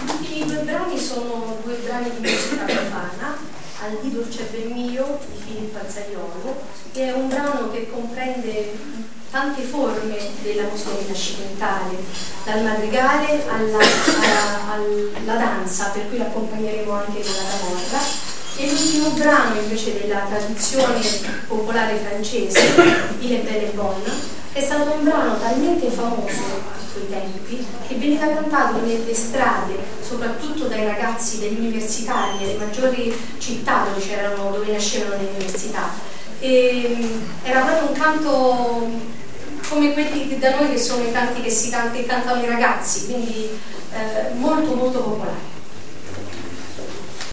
Gli ultimi due brani sono due brani di musica profana, Al di dolce ben mio di Filippo Azzaiolo, che è un brano che comprende tante forme della musica rinascimentale, dal madrigale alla danza, per cui l'accompagneremo anche con la camorra. E l'ultimo brano invece della tradizione popolare francese, Il est belle et bonne, è stato un brano talmente famoso a quei tempi che veniva cantato nelle strade, soprattutto dai ragazzi degli universitari, nelle maggiori città dove nascevano le università. E era proprio un canto come quelli da noi che sono i canti che cantano i ragazzi, quindi molto molto popolare.